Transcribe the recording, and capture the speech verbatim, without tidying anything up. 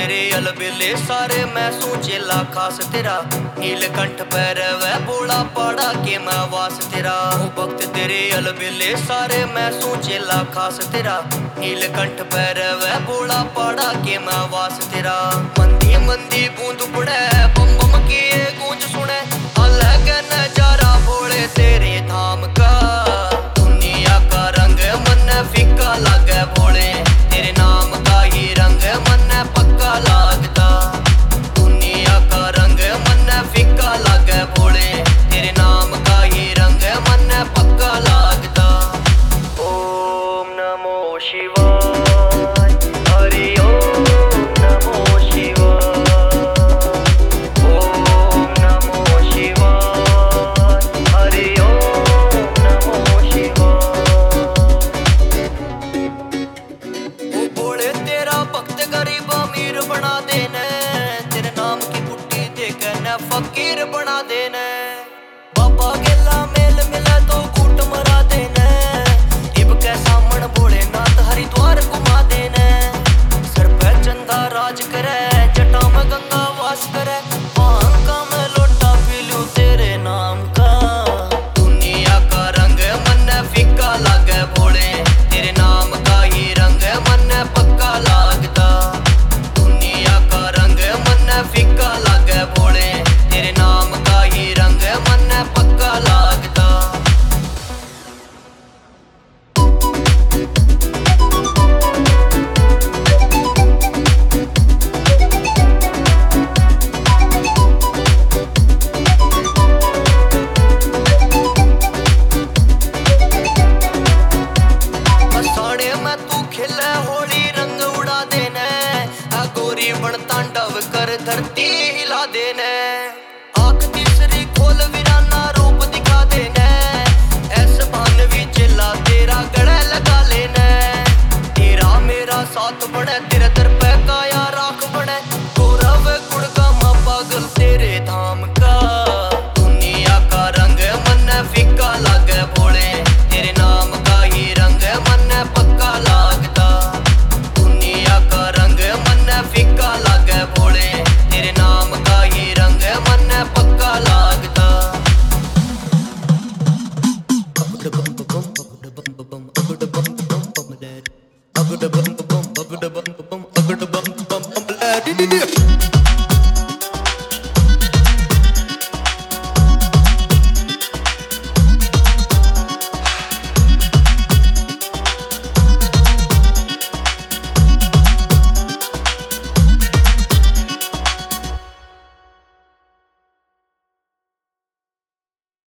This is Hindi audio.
तेरे अलबेले सारे मैं सोचेला खास तेरा। नीलकंठ पैर वै बोला पाड़ा के मैं वास तेरा। ओ भक्त तेरे अलबेले सारे मैं सोचेला खास तेरा। नीलकंठ पैर वै बोला पाड़ा के मैं वास तेरा। मंदी मंदी बूंद पड़े बम बम की गूंज सुने अलग नजारा भोले